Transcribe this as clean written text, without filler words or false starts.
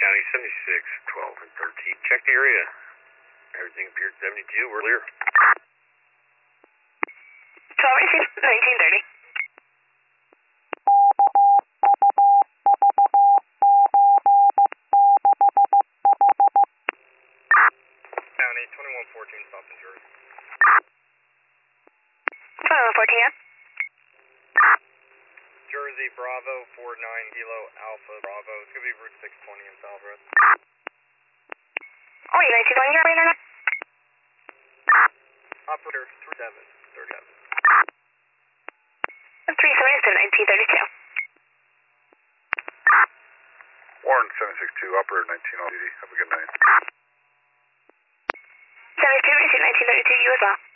County 76, 12, and 13. Check the area. Everything appeared 72. We're clear. 12, 1930. County 2114, stop in Jersey. 2114, yeah. Jersey, Bravo, 49 Kilo, Alpha, Bravo. It's going to be Route 620 in Southwest. Oh, you 1920 operator now? Operator 3737. 377, 1932. Warren 762, operator 19 on duty. Have a good night. 72, 1932, you as well.